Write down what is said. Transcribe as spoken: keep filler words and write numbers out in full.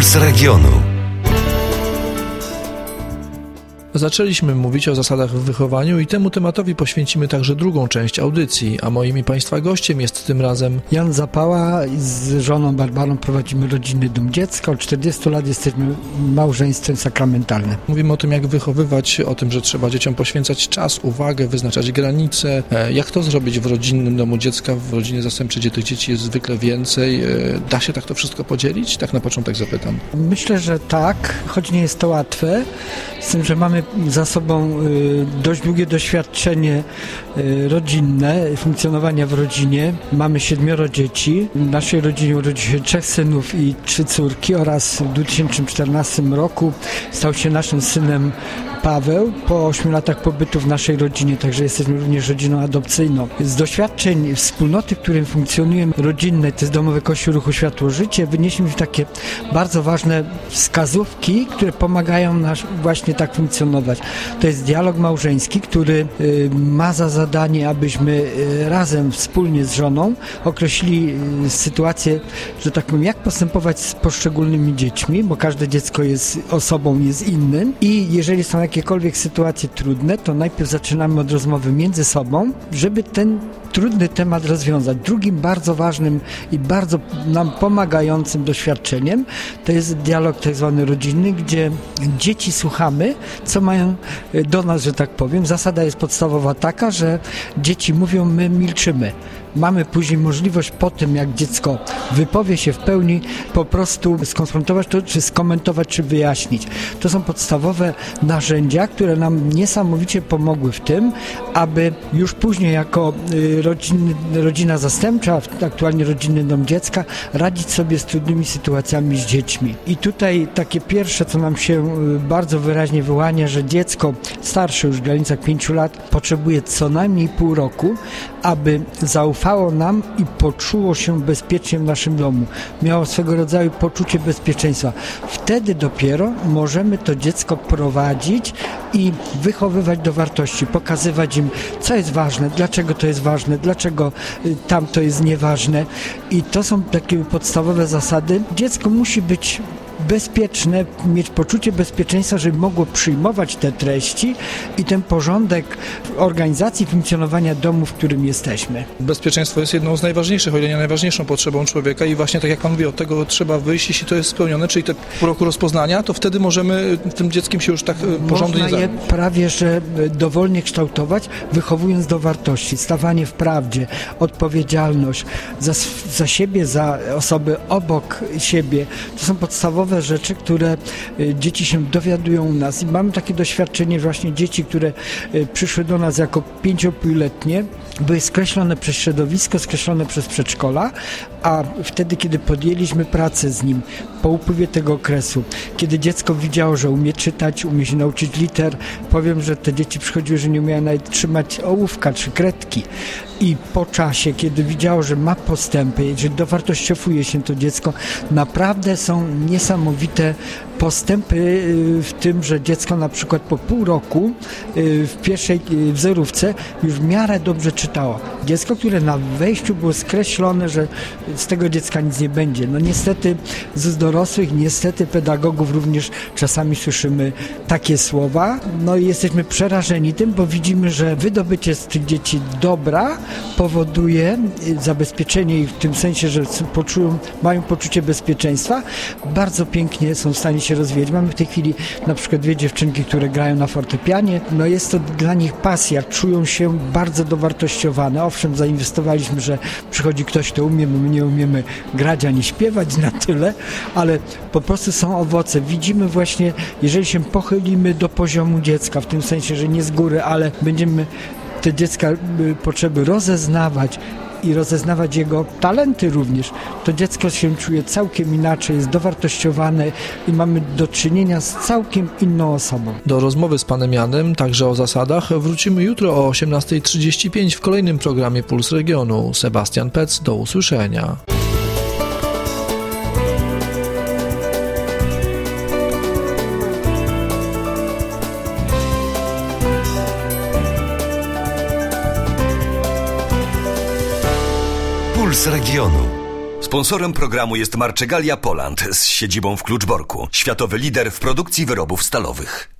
Puls Regionu. Zaczęliśmy mówić o zasadach w wychowaniu i temu tematowi poświęcimy także drugą część audycji, a moim i Państwa gościem jest tym razem Jan Zapała. Z żoną Barbarą prowadzimy rodzinny dom dziecka. Od czterdziestu lat jesteśmy małżeństwem sakramentalnym. Mówimy o tym, jak wychowywać, o tym, że trzeba dzieciom poświęcać czas, uwagę, wyznaczać granice. Jak to zrobić w rodzinnym domu dziecka, w rodzinie zastępczej, gdzie tych dzieci jest zwykle więcej? Da się tak to wszystko podzielić? Tak na początek zapytam. Myślę, że tak, choć nie jest to łatwe, z tym, że mamy za sobą dość długie doświadczenie rodzinne, funkcjonowania w rodzinie. Mamy siedmioro dzieci. W naszej rodzinie urodzi się trzech synów i trzy córki oraz w dwa tysiące czternastym roku stał się naszym synem Paweł po ośmiu latach pobytu w naszej rodzinie, także jesteśmy również rodziną adopcyjną. Z doświadczeń wspólnoty, w której funkcjonujemy, rodzinnej, to jest Domowy Kościół Ruchu Światło Życie, wynieśliśmy takie bardzo ważne wskazówki, które pomagają nam właśnie tak funkcjonować. To jest dialog małżeński, który y, ma za zadanie, abyśmy y, razem, wspólnie z żoną określili y, sytuację, że tak powiem, jak postępować z poszczególnymi dziećmi, bo każde dziecko jest osobą, jest innym i jeżeli są jakiekolwiek sytuacje trudne, to najpierw zaczynamy od rozmowy między sobą, żeby ten trudny temat rozwiązać. Drugim bardzo ważnym i bardzo nam pomagającym doświadczeniem to jest dialog tak zwany rodzinny, gdzie dzieci słuchamy, co mają do nas, że tak powiem. Zasada jest podstawowa taka, że dzieci mówią, my milczymy. Mamy później możliwość po tym, jak dziecko wypowie się w pełni, po prostu skonfrontować to, czy skomentować, czy wyjaśnić. To są podstawowe narzędzia, które nam niesamowicie pomogły w tym, aby już później jako rodziny, rodzina zastępcza, aktualnie rodzinny dom dziecka, radzić sobie z trudnymi sytuacjami z dziećmi. I tutaj takie pierwsze, co nam się bardzo wyraźnie wyłania, że dziecko starsze już w granicach pięciu lat potrzebuje co najmniej pół roku, aby zaufało nam i poczuło się bezpiecznie w naszym domu. Miało swego rodzaju poczucie bezpieczeństwa. Wtedy dopiero możemy to dziecko prowadzić i wychowywać do wartości, pokazywać im, co jest ważne, dlaczego to jest ważne, dlaczego tamto jest nieważne. I to są takie podstawowe zasady. Dziecko musi być bezpieczne, mieć poczucie bezpieczeństwa, żeby mogło przyjmować te treści i ten porządek organizacji funkcjonowania domu, w którym jesteśmy. Bezpieczeństwo jest jedną z najważniejszych, o ile nie najważniejszą potrzebą człowieka i właśnie tak jak Pan mówi, od tego trzeba wyjść, jeśli to jest spełnione, czyli te pół roku rozpoznania, to wtedy możemy tym dzieckiem się już tak porządnie Można je prawie, że dowolnie kształtować, wychowując do wartości, stawanie w prawdzie, odpowiedzialność za, za siebie, za osoby obok siebie. To są podstawowe rzeczy, które dzieci się dowiadują u nas i mamy takie doświadczenie właśnie dzieci, które przyszły do nas jako pięcioletnie, były skreślone przez środowisko, skreślone przez przedszkola, a wtedy, kiedy podjęliśmy pracę z nim, po upływie tego okresu, kiedy dziecko widziało, że umie czytać, umie się nauczyć liter, powiem, że te dzieci przychodziły, że nie umiały nawet trzymać ołówka czy kredki. I po czasie, kiedy widziało, że ma postępy, że dowartościowuje się to dziecko, naprawdę są niesamowite postępy w tym, że dziecko na przykład po pół roku w pierwszej wzorówce już w miarę dobrze czytało. Dziecko, które na wejściu było skreślone, że z tego dziecka nic nie będzie. No niestety z dorosłych, niestety pedagogów również czasami słyszymy takie słowa. No i jesteśmy przerażeni tym, bo widzimy, że wydobycie z tych dzieci dobra powoduje zabezpieczenie ich w tym sensie, że poczują, mają poczucie bezpieczeństwa. Bardzo pięknie są w stanie się rozwijać. Mamy w tej chwili na przykład dwie dziewczynki, które grają na fortepianie. No jest to dla nich pasja. Czują się bardzo dowartościowane. Owszem, zainwestowaliśmy, że przychodzi ktoś, kto umie, bo my nie umiemy grać ani śpiewać na tyle, ale po prostu są owoce. Widzimy właśnie, jeżeli się pochylimy do poziomu dziecka, w tym sensie, że nie z góry, ale będziemy te dziecka potrzeby rozeznawać i rozeznawać jego talenty również, to dziecko się czuje całkiem inaczej, jest dowartościowane i mamy do czynienia z całkiem inną osobą. Do rozmowy z Panem Janem, także o zasadach, wrócimy jutro o osiemnasta trzydzieści pięć w kolejnym programie Puls Regionu. Sebastian Pec, do usłyszenia. Puls Regionu. Sponsorem programu jest Marczegalia Poland z siedzibą w Kluczborku, światowy lider w produkcji wyrobów stalowych.